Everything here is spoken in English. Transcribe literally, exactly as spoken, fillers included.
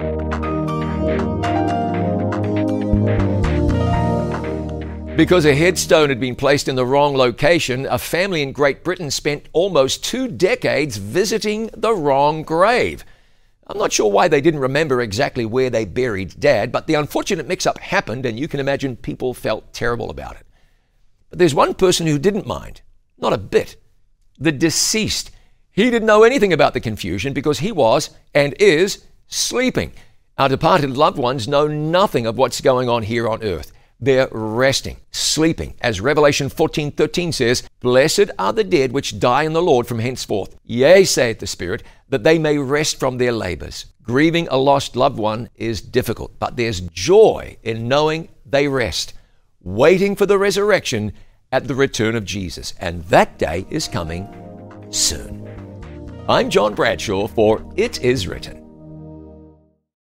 Because a headstone had been placed in the wrong location, a family in Great Britain spent almost two decades visiting the wrong grave. I'm not sure why they didn't remember exactly where they buried Dad, but the unfortunate mix-up happened, and you can imagine people felt terrible about it. But there's one person who didn't mind, not a bit. The deceased. He didn't know anything about the confusion because he was, and is, sleeping. Our departed loved ones know nothing of what's going on here on earth. They're resting, sleeping. As Revelation fourteen thirteen says, "Blessed are the dead which die in the Lord from henceforth. Yea, saith the Spirit, that they may rest from their labors." Grieving a lost loved one is difficult, but there's joy in knowing they rest, waiting for the resurrection at the return of Jesus. And that day is coming soon. I'm John Bradshaw for It Is Written.